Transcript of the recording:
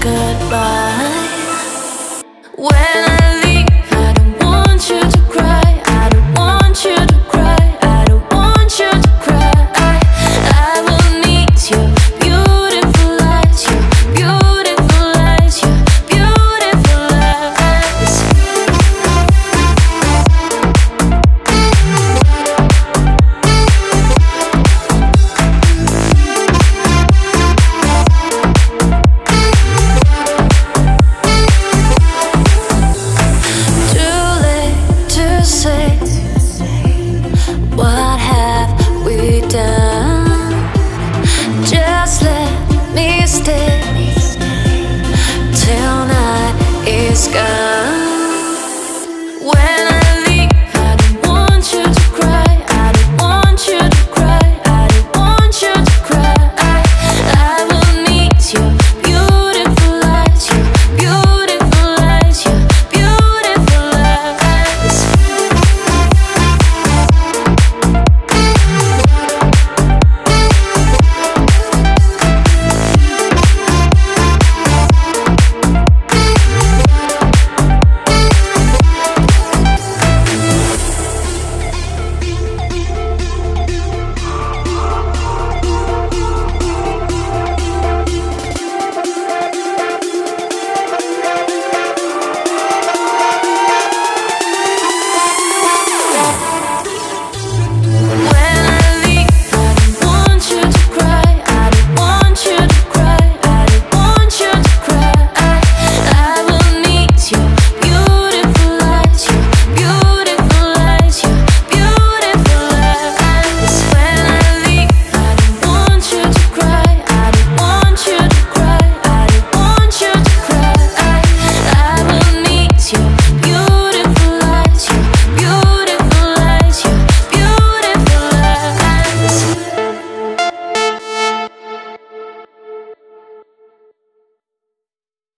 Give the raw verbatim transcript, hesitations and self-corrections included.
goodbye. When I leave, I don't want you to cry. I don't want you to cry. I don't want you to cry. I will miss your beautiful eyes, your beautiful eyes, your beautiful eyes. Too late to say, what have we done? Just let me stay till night is gone.